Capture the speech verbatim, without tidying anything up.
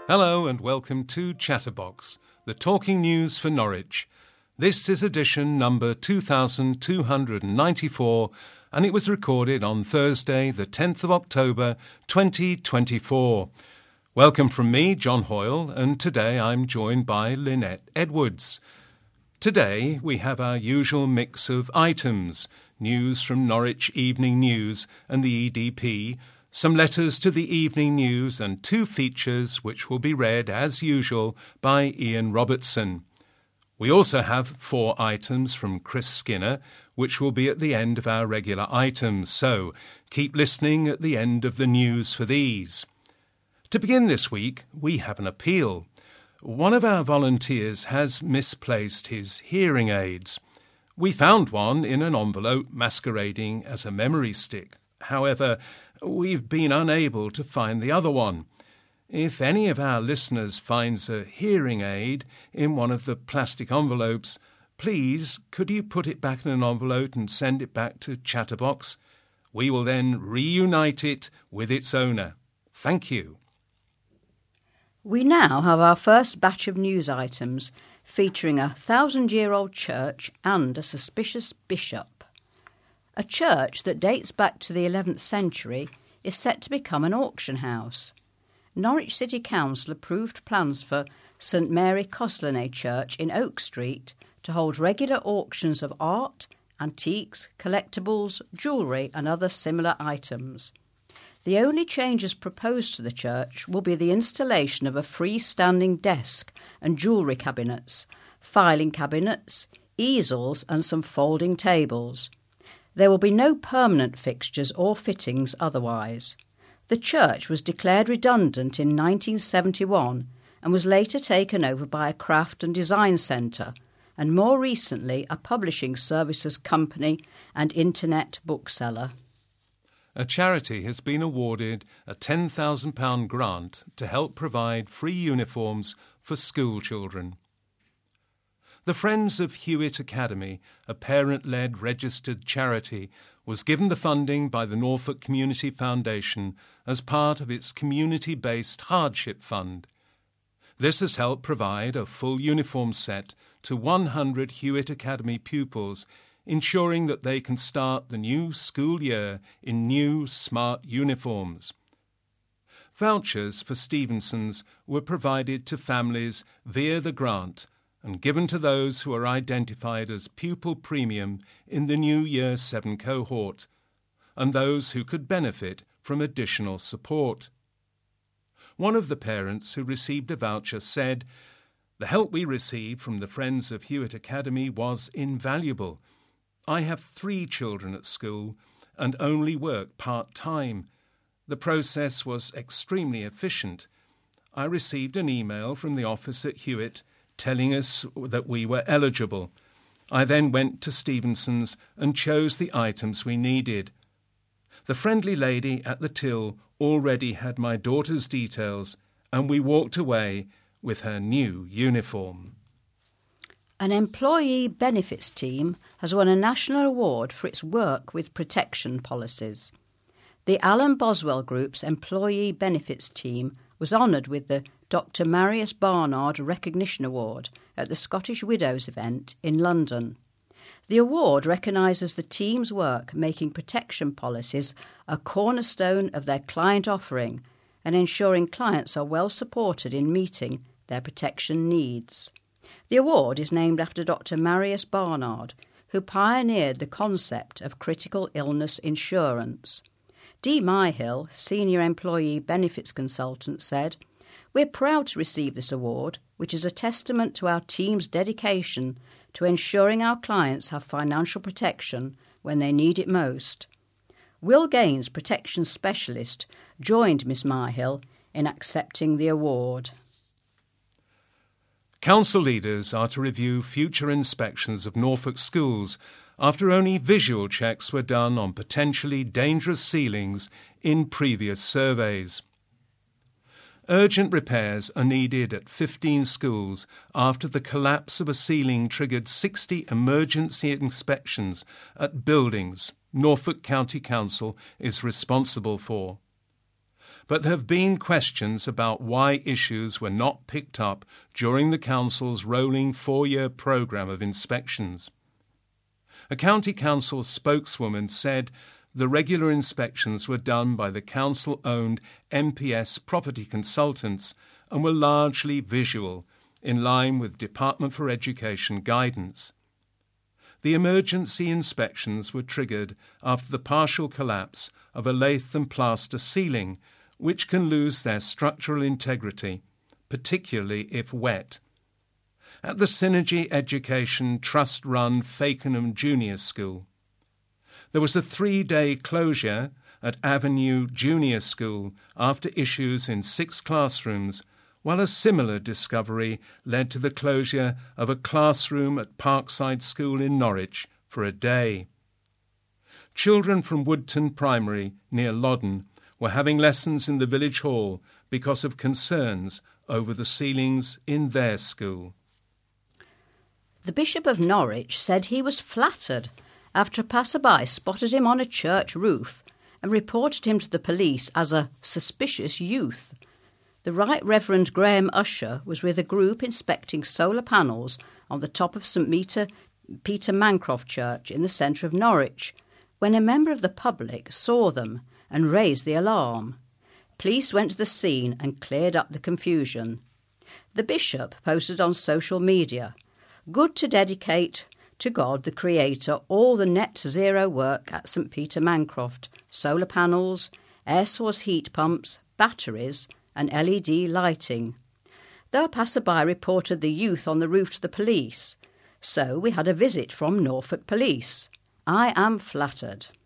Hello and welcome to Chatterbox, the talking news for Norwich. This is edition number two thousand two hundred ninety-four and it was recorded on Thursday the tenth of October twenty twenty-four. Welcome from me, John Hoyle, and today I'm joined by Lynette Edwards. Today we have our usual mix of items, news from Norwich Evening News and the E D P, some letters to the Evening News and two features which will be read, as usual, by Ian Robertson. We also have four items from Chris Skinner, which will be at the end of our regular items, so keep listening at the end of the news for these. To begin this week, we have an appeal. One of our volunteers has misplaced his hearing aids. We found one in an envelope masquerading as a memory stick. However, we've been unable to find the other one. If any of our listeners finds a hearing aid in one of the plastic envelopes, please could you put it back in an envelope and send it back to Chatterbox? We will then reunite it with its owner. Thank you. We now have our first batch of news items featuring a thousand-year-old church and a suspicious bishop. A church that dates back to the eleventh century is set to become an auction house. Norwich City Council approved plans for St Mary Coslanay Church in Oak Street to hold regular auctions of art, antiques, collectibles, jewellery and other similar items. The only changes proposed to the church will be the installation of a freestanding desk and jewellery cabinets, filing cabinets, easels and some folding tables. There will be no permanent fixtures or fittings otherwise. The church was declared redundant in nineteen seventy-one and was later taken over by a craft and design centre and more recently a publishing services company and internet bookseller. A charity has been awarded a ten thousand pounds grant to help provide free uniforms for school children. The Friends of Hewitt Academy, a parent-led registered charity, was given the funding by the Norfolk Community Foundation as part of its community-based hardship fund. This has helped provide a full uniform set to one hundred Hewitt Academy pupils, ensuring that they can start the new school year in new, smart uniforms. Vouchers for Stevenson's were provided to families via the grant and given to those who are identified as pupil premium in the new Year seven cohort, and those who could benefit from additional support. One of the parents who received a voucher said, "The help we received from the Friends of Hewitt Academy was invaluable. I have three children at school and only work part-time. The process was extremely efficient. I received an email from the office at Hewitt telling us that we were eligible. I then went to Stevenson's and chose the items we needed. The friendly lady at the till already had my daughter's details and we walked away with her new uniform." An employee benefits team has won a national award for its work with protection policies. The Alan Boswell Group's employee benefits team was honoured with the Doctor Marius Barnard Recognition Award at the Scottish Widows event in London. The award recognises the team's work making protection policies a cornerstone of their client offering and ensuring clients are well supported in meeting their protection needs. The award is named after Doctor Marius Barnard, who pioneered the concept of critical illness insurance. Dee Myhill, Senior Employee Benefits Consultant, said, "We're proud to receive this award, which is a testament to our team's dedication to ensuring our clients have financial protection when they need it most." Will Gaines, Protection Specialist, joined Miss Myhill in accepting the award. Council leaders are to review future inspections of Norfolk schools after only visual checks were done on potentially dangerous ceilings in previous surveys. Urgent repairs are needed at fifteen schools after the collapse of a ceiling triggered sixty emergency inspections at buildings Norfolk County Council is responsible for. but there have been questions about why issues were not picked up during the Council's rolling four-year programme of inspections. A County Council spokeswoman said the regular inspections were done by the Council-owned M P S property consultants and were largely visual, in line with Department for Education guidance. The emergency inspections were triggered after the partial collapse of a lath and plaster ceiling, which can lose their structural integrity, particularly if wet. At the Synergy Education Trust-run Fakenham Junior School. There was a three-day closure at Avenue Junior School after issues in six classrooms, while a similar discovery led to the closure of a classroom at Parkside School in Norwich for a day. Children from Woodton Primary, near Loddon, were having lessons in the village hall because of concerns over the ceilings in their school. The Bishop of Norwich said he was flattered after a passerby spotted him on a church roof and reported him to the police as a suspicious youth. The Right Reverend Graham Usher was with a group inspecting solar panels on the top of St Peter, Peter Mancroft Church in the centre of Norwich, when a member of the public saw them and raised the alarm. Police went to the scene and cleared up the confusion. The bishop posted on social media, "Good to dedicate to God the Creator all the net zero work at St Peter Mancroft, solar panels, air source heat pumps, batteries and L E D lighting." Though a passerby reported the youth on the roof to the police, so we had a visit from Norfolk Police. I am flattered.